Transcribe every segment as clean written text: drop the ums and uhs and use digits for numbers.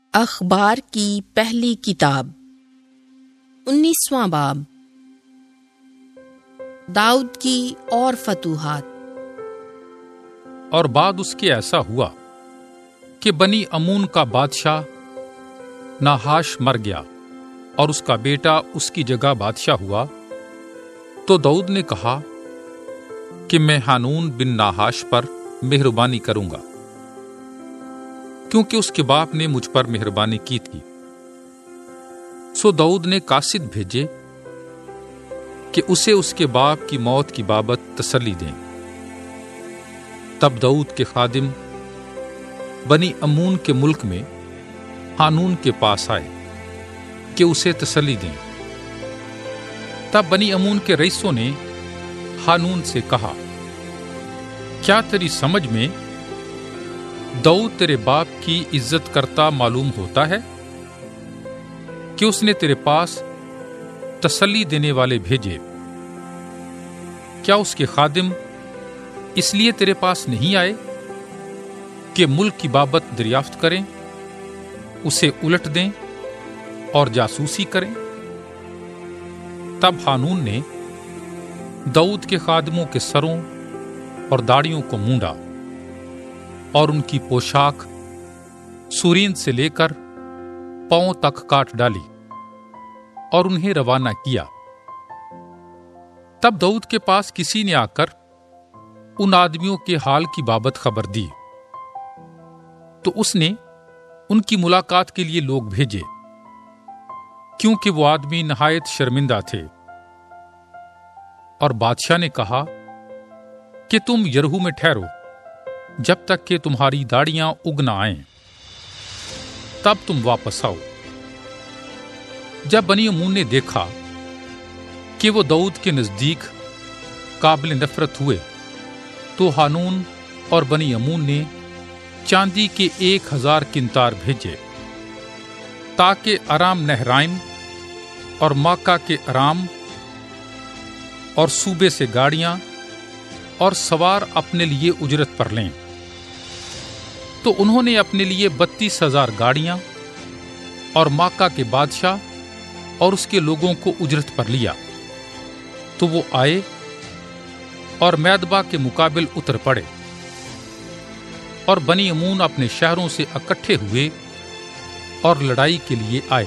اخبار کی پہلی کتاب 19واں باب داؤد کی اور فتوحات۔ اور بعد اس کے ایسا ہوا کہ بنی امون کا بادشاہ ناحاش مر گیا اور اس کا بیٹا اس کی جگہ بادشاہ ہوا، تو داؤد نے کہا کہ میں ہانون بن ناحاش پر مہربانی کروں گا، کیونکہ اس کے باپ نے مجھ پر مہربانی کی تھی۔ سو داؤد نے قاصد بھیجے کہ اسے اس کے باپ کی موت کی بابت تسلی دیں۔ تب داؤد کے خادم بنی امون کے ملک میں ہانون کے پاس آئے کہ اسے تسلی دیں۔ تب بنی امون کے رئیسوں نے ہانون سے کہا، کیا تیری سمجھ میں داؤد تیرے باپ کی عزت کرتا معلوم ہوتا ہے کہ اس نے تیرے پاس تسلی دینے والے بھیجے؟ کیا اس کے خادم اس لیے تیرے پاس نہیں آئے کہ ملک کی بابت دریافت کریں، اسے الٹ دیں اور جاسوسی کریں؟ تب ہانون نے داؤد کے خادموں کے سروں اور داڑھیوں کو مونڈا اور ان کی پوشاک سورین سے لے کر پاؤں تک کاٹ ڈالی اور انہیں روانہ کیا۔ تب داؤد کے پاس کسی نے آ کر ان آدمیوں کے حال کی بابت خبر دی، تو اس نے ان کی ملاقات کے لیے لوگ بھیجے، کیونکہ وہ آدمی نہایت شرمندہ تھے۔ اور بادشاہ نے کہا کہ تم یرہو میں ٹھہرو جب تک کہ تمہاری داڑیاں اگ نہ آئیں، تب تم واپس آؤ۔ جب بنی امون نے دیکھا کہ وہ داؤد کے نزدیک قابل نفرت ہوئے، تو ہانون اور بنی امون نے چاندی کے 1000 کنتار بھیجے، تاکہ ارام نہرائم اور ماکہ کے ارام اور صوبے سے گاڑیاں اور سوار اپنے لیے اجرت پر لیں۔ تو انہوں نے اپنے لیے 32,000 گاڑیاں اور ماکہ کے بادشاہ اور اس کے لوگوں کو اجرت پر لیا۔ تو وہ آئے اور میدبا کے مقابل اتر پڑے، اور بنی امون اپنے شہروں سے اکٹھے ہوئے اور لڑائی کے لیے آئے۔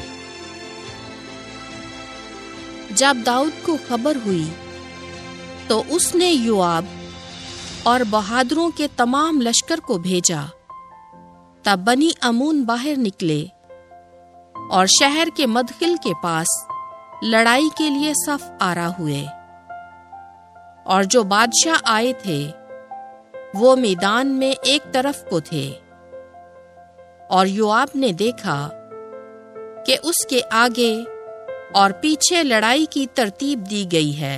جب داؤد کو خبر ہوئی تو اس نے یوآب اور بہادروں کے تمام لشکر کو بھیجا۔ تب بنی امون باہر نکلے اور شہر کے مدخل کے پاس لڑائی کے لیے صف آرا ہوئے، اور جو بادشاہ آئے تھے وہ میدان میں ایک طرف کو تھے۔ اور یوآب نے دیکھا کہ اس کے آگے اور پیچھے لڑائی کی ترتیب دی گئی ہے۔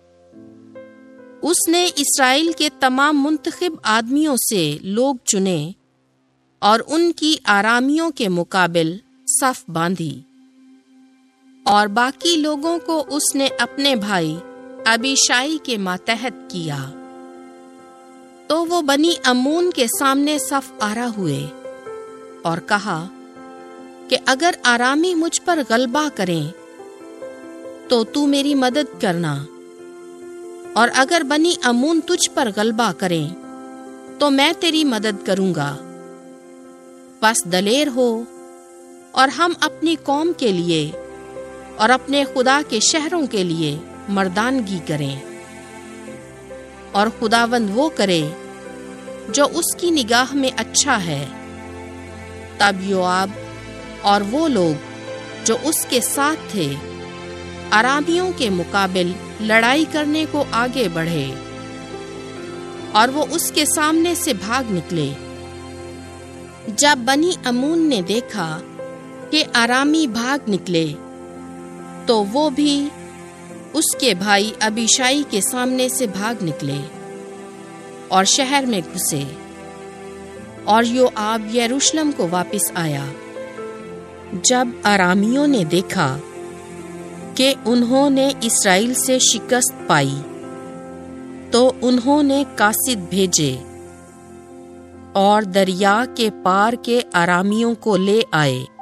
اس نے اسرائیل کے تمام منتخب آدمیوں سے لوگ چنے اور ان کی آرامیوں کے مقابل صف باندھی، اور باقی لوگوں کو اس نے اپنے بھائی ابیشائی کے ماتحت کیا۔ تو وہ بنی امون کے سامنے صف آرا ہوئے اور کہا کہ اگر آرامی مجھ پر غلبہ کریں تو تو میری مدد کرنا، اور اگر بنی امون تجھ پر غلبہ کریں تو میں تیری مدد کروں گا۔ بس دلیر ہو اور ہم اپنی قوم کے لیے اور اپنے خدا کے شہروں کے لیے مردانگی کریں، اور خداوند وہ کرے جو اس کی نگاہ میں اچھا ہے۔ تب یوآب اور وہ لوگ جو اس کے ساتھ تھے آرامیوں کے مقابل لڑائی کرنے کو آگے بڑھے، اور وہ اس کے سامنے سے بھاگ نکلے۔ جب بنی امون نے دیکھا کہ آرامی بھاگ نکلے، تو وہ بھی اس کے بھائی ابیشائی کے سامنے سے بھاگ نکلے اور شہر میں گھسے۔ اور یوآب یروشلم کو واپس آیا۔ جب آرامیوں نے دیکھا کہ انہوں نے اسرائیل سے شکست پائی، تو انہوں نے قاصد بھیجے اور دریا کے پار کے آرامیوں کو لے آئے۔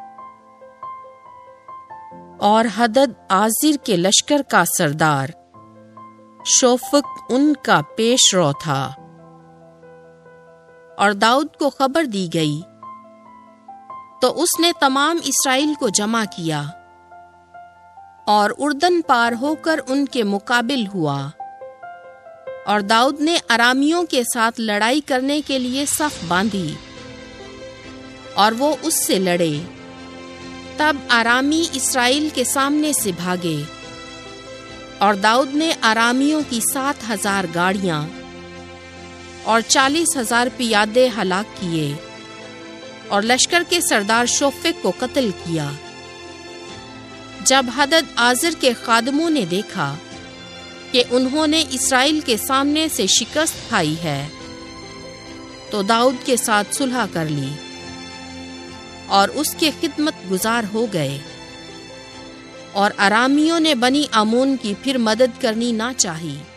اور حدد آزر کے لشکر کا سردار شوفک ان کا پیش رو تھا۔ اور داؤد کو خبر دی گئی تو اس نے تمام اسرائیل کو جمع کیا اور اردن پار ہو کر ان کے مقابل ہوا، اور داؤد نے ارامیوں کے ساتھ لڑائی کرنے کے لیے صف باندھی اور وہ اس سے لڑے۔ تب ارامی اسرائیل کے سامنے سے بھاگے، اور داؤد نے ارامیوں کی 7,000 گاڑیاں اور 40,000 پیادے ہلاک کیے اور لشکر کے سردار شوفک کو قتل کیا۔ جب حدد آزر کے خادموں نے دیکھا کہ انہوں نے اسرائیل کے سامنے سے شکست کھائی ہے تو داؤد کے ساتھ صلح کر لی اور اس کے خدمت گزار ہو گئے، اور ارامیوں نے بنی عمون کی پھر مدد کرنی نہ چاہی۔